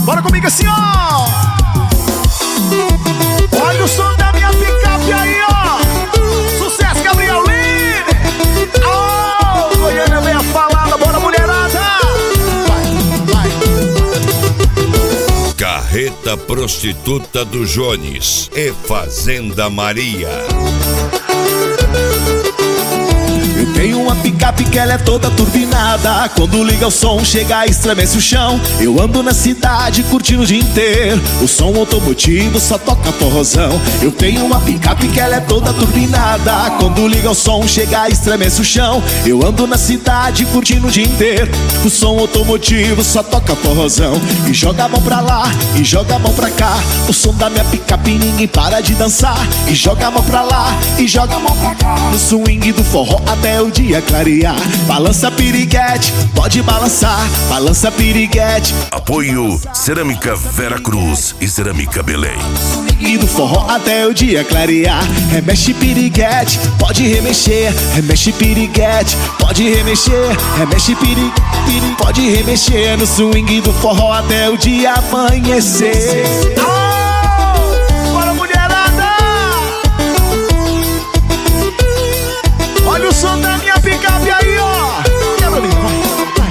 Bora comigo assim, ó. Olha o som da minha picape aí, ó. Sucesso, Gabriel Lima. Oh, Goiânia vem a falada, bora mulherada. Vai. Carreta Prostituta do Jones e Fazenda Maria. Eu tenho uma picape que ela é toda turbinada. Quando liga o som, chega, estremece o chão. Eu ando na cidade curtindo o dia inteiro. O som automotivo só toca forrozão. Eu tenho uma picape que ela é toda turbinada. Quando liga o som, chega, estremece o chão. Eu ando na cidade curtindo o dia inteiro. O som automotivo só toca forrozão. E joga a mão pra lá, e joga a mão pra cá. O som da minha picape ninguém para de dançar. E joga a mão pra lá, e joga a mão pra cá. No swing do forró até o dia clarear. Balança piriguete, pode balançar. Balança piriguete. Apoio Cerâmica Vera Cruz e Cerâmica Belém. E do forró até o dia clarear. Remexe piriguete, pode remexer. Remexe piriguete, pode remexer. Remexe piriguete, pode remexer. No swing do forró até o dia amanhecer. Bora mulherada. Olha o som da minha picape aí, ó. Carolina, vai.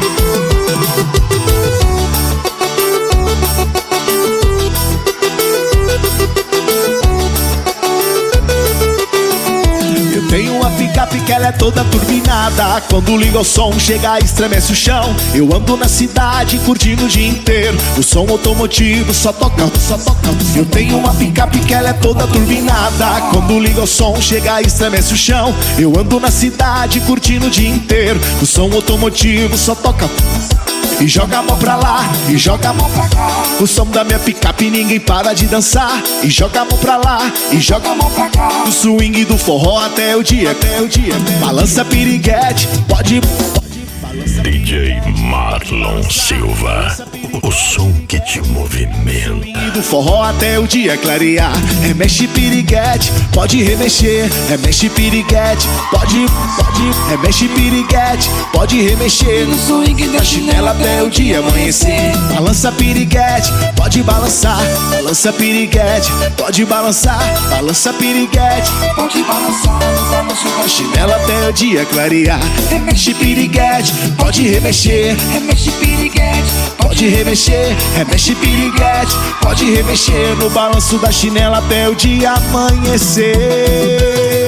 Eu tenho uma picape que ela é toda turbinada. Quando liga o som, chega, estremece o chão. Eu ando na cidade curtindo o dia inteiro. O som automotivo só toca. Eu tenho uma picape que ela é toda turbinada. Quando liga o som, chega, estremece o chão. Eu ando na cidade curtindo o dia inteiro. O som automotivo só toca. E joga a mão pra lá, e joga a mão pra cá. O som da minha picape ninguém para de dançar. E joga a mão pra lá, e joga a mão pra cá. O swing do forró até o dia. Balança piriguete, pode DJ Marlon Silva, o som que te movimenta. do forró até o dia clarear. Remexe piriguete, pode remexer. Remexe piriguete, pode. Remexe piriguete, pode remexer. No swing da chinela até o dia amanhecer. Balança piriguete, pode balançar. Balança piriguete, pode balançar. Balança piriguete, pode balançar. Da chinela até o dia clarear. Remexe piriguete, pode remexer. Remexe piriguete, pode remexer. Remexe piriguete, pode remexer. No balanço da chinela até o dia amanhecer.